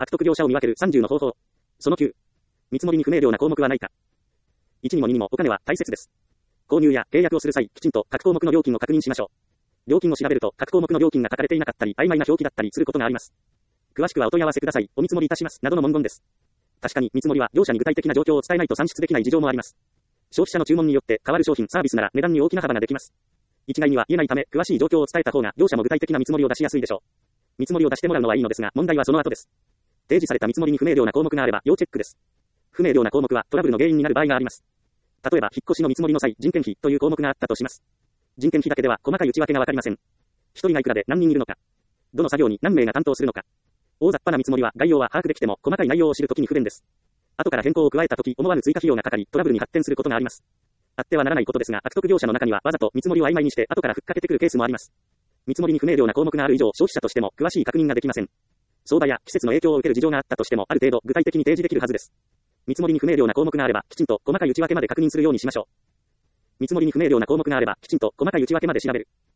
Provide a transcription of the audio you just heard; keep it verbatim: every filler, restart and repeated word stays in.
悪徳業者を見分けるさんじゅうの方法。そのきゅう。見積もりに不明瞭な項目はないか。いちにもににもお金は大切です。購入や契約をする際、きちんと各項目の料金を確認しましょう。料金を調べると各項目の料金が書かれていなかったり、曖昧な表記だったりすることがあります。詳しくはお問い合わせください。お見積もりいたします。などの文言です。確かに見積もりは業者に具体的な状況を伝えないと算出できない事情もあります。消費者の注文によって変わる商品、サービスなら値段に大きな幅ができます。一概には言えないため、詳しい状況を伝えた方が業者も具体的な見積もりを出しやすいでしょう。見積もりを出してもらうのはいいのですが、問題はその後です。提示された見積もりに不明瞭な項目があれば要チェックです。不明瞭な項目はトラブルの原因になる場合があります。例えば、引っ越しの見積もりの際、人件費という項目があったとします。人件費だけでは細かい内訳がわかりません。一人がいくらで何人いるのか。どの作業に何名が担当するのか。大雑把な見積もりは概要は把握できても細かい内容を知るときに不便です。後から変更を加えたとき思わぬ追加費用がかかり、トラブルに発展することがあります。あってはならないことですが、悪徳業者の中にはわざと見積もりを曖昧にして後からふっかけてくるケースもあります。見積もりに不明瞭な項目がある以上、消費者としても詳しい確認ができません。相場や季節の影響を受ける事情があったとしても、ある程度具体的に提示できるはずです。見積もりに不明瞭な項目があれば、きちんと細かい内訳まで確認するようにしましょう。見積もりに不明瞭な項目があれば、きちんと細かい内訳まで調べる。